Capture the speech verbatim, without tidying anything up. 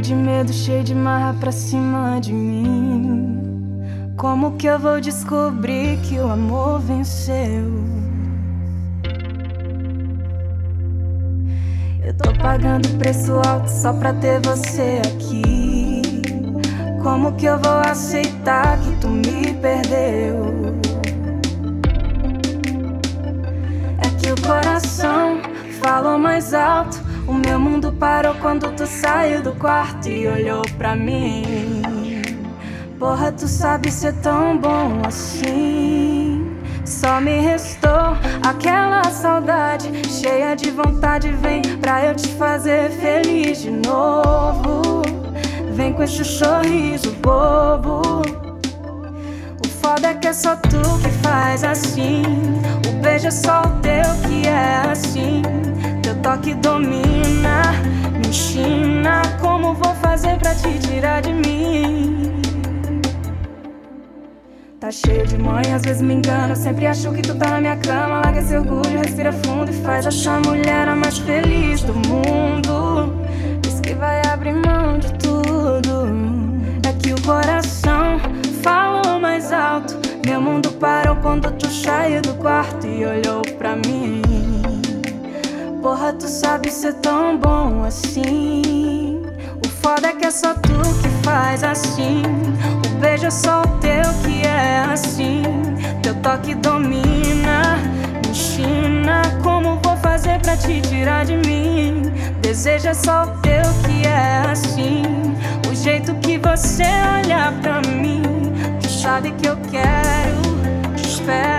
de medo, cheio de marra pra cima de mim. Como que eu vou descobrir que o amor venceu? Eu tô pagando preço alto só pra ter você aqui. Como que eu vou aceitar que tu me perdeu? É que o coração falou mais alto. O meu mundo parou quando tu saiu do quarto e olhou pra mim. Porra, tu sabe ser tão bom assim. Só me restou aquela saudade cheia de vontade. Vem pra eu te fazer feliz de novo. Vem com esse sorriso bobo. O foda é que é só tu que faz assim. O beijo é só o teu que é assim. Teu toque domina, me ensina como vou fazer pra te tirar de mim. Tá cheio de mãe, às vezes me engano. Sempre acho que tu tá na minha cama. Larga esse orgulho, respira fundo e faz achar a mulher a mais feliz do mundo. Diz que vai abrir mão de tudo. É que o coração falou mais alto. Meu mundo parou quando tu saiu do quarto e olhou pra mim. Porra, tu sabe ser tão bom assim. O foda é que é só tu que faz assim. O beijo é só o teu que é assim. Teu toque domina, me ensina como vou fazer pra te tirar de mim. Desejo é só o teu que é assim. O jeito que você olha pra mim. Tu sabe que eu quero, te espero.